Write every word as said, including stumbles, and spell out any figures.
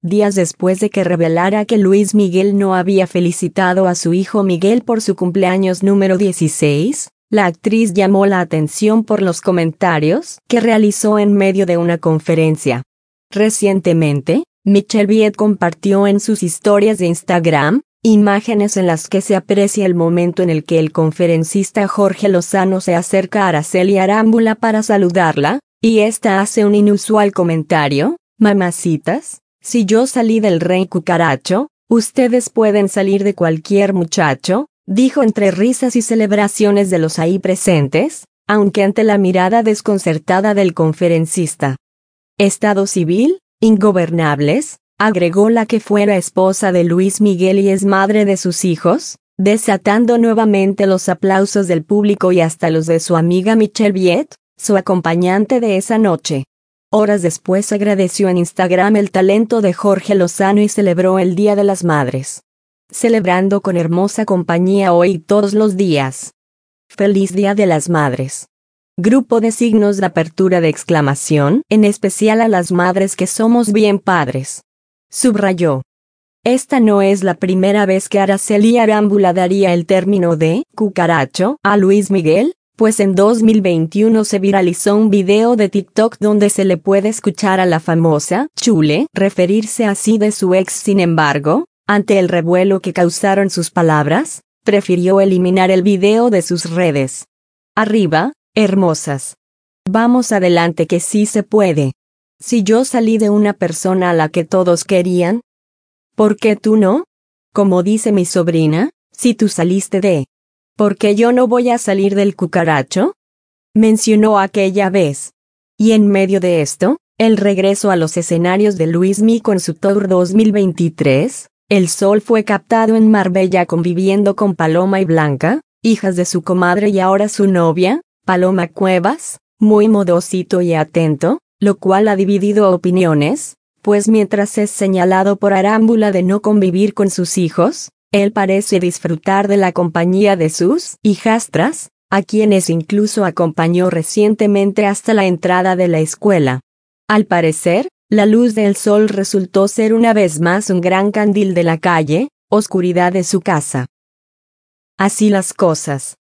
días después de que revelara que Luis Miguel no había felicitado a su hijo Miguel por su cumpleaños número dieciséis, la actriz llamó la atención por los comentarios que realizó en medio de una conferencia. Recientemente, Michelle Viet compartió en sus historias de Instagram imágenes en las que se aprecia el momento en el que el conferencista Jorge Lozano se acerca a Araceli Arámbula para saludarla, y ésta hace un inusual comentario: «Mamacitas, si yo salí del rey cucaracho, ustedes pueden salir de cualquier muchacho», dijo entre risas y celebraciones de los ahí presentes, aunque ante la mirada desconcertada del conferencista. «Estado civil, ingobernables», agregó la que fuera esposa de Luis Miguel y es madre de sus hijos, desatando nuevamente los aplausos del público y hasta los de su amiga Michelle Viet, su acompañante de esa noche. Horas después agradeció en Instagram el talento de Jorge Lozano y celebró el Día de las Madres. «Celebrando con hermosa compañía hoy y todos los días. ¡Feliz Día de las Madres!». Grupo de signos de apertura de exclamación, en especial a las madres que somos bien padres. Subrayó. Esta no es la primera vez que Araceli Arámbula daría el término de cucaracho a Luis Miguel, pues en dos mil veintiuno se viralizó un video de TikTok donde se le puede escuchar a la famosa Chule referirse así de su ex. Sin embargo, ante el revuelo que causaron sus palabras, prefirió eliminar el video de sus redes. Arriba, hermosas. Vamos adelante que sí se puede. Si yo salí de una persona a la que todos querían, ¿por qué tú no? Como dice mi sobrina, si tú saliste de... ¿por qué yo no voy a salir del cucaracho?, mencionó aquella vez. Y en medio de esto, el regreso a los escenarios de Luis Miguel con su Tour dos mil veintitrés, el Sol fue captado en Marbella conviviendo con Paloma y Blanca, hijas de su comadre y ahora su novia, Paloma Cuevas, muy modosito y atento, lo cual ha dividido opiniones, pues mientras es señalado por Arámbula de no convivir con sus hijos, él parece disfrutar de la compañía de sus hijastras, a quienes incluso acompañó recientemente hasta la entrada de la escuela. Al parecer, la luz del sol resultó ser una vez más un gran candil de la calle, oscuridad de su casa. Así las cosas.